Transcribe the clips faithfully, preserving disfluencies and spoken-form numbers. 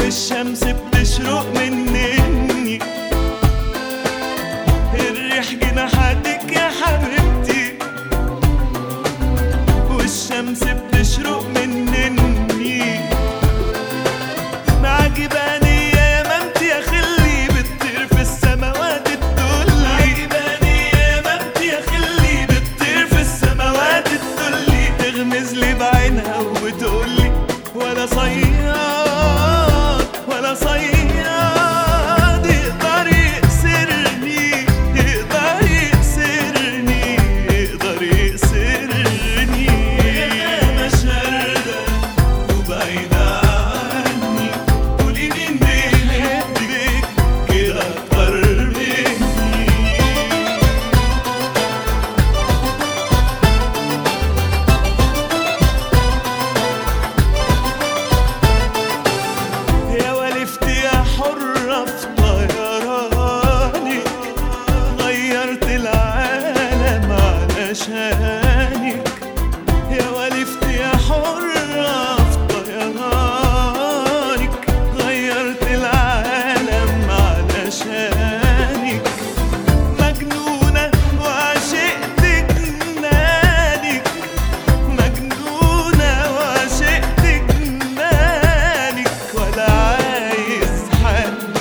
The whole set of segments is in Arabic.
والشمس بتشرق مني، الريح جناحاتك يا حبيبتي، والشمس بتشرق مني، معجباني يا مامتي يا خلي بتطير في السماوات الدلي، معجباني يا مامتي يا خلي بتطير في السماوات الدلي، تغمز لي بعينها وبتقولي ولا صياد ولا صياد يقدر يأسرني، يقدر يأسرني، يقدر يأسرني. يا شاردة وبعيدة عني، قولي مين بيحبك كده أكتر مني. يا ولفتي يا حرة في طيراني، غيرت العالم علشانك، يا ولفتي يا حرة في طيرانك، غيرت العالم علشانك، مجنونة وعشقت جنانك، مجنونة وعشقت جنانك، ولا عايز حد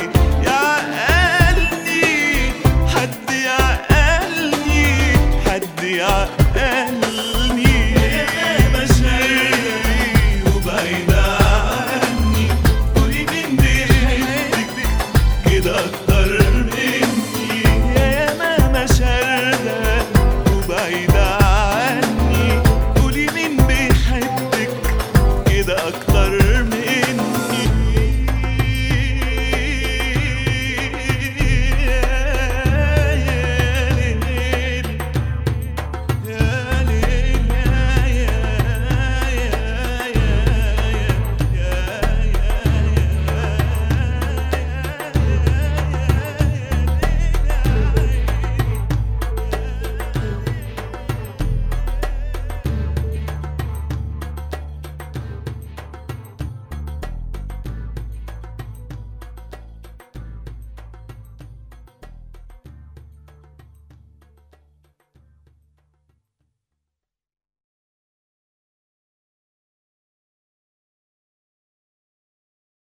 يعقلني، حد يعقلني، حد يعقلني. يا مشاعري وبعيدة عني، قولي مين بيحبك كده أكتر مني. يا ماما شاردة وبعيدة عني، قولي مين بيحبك كده أكتر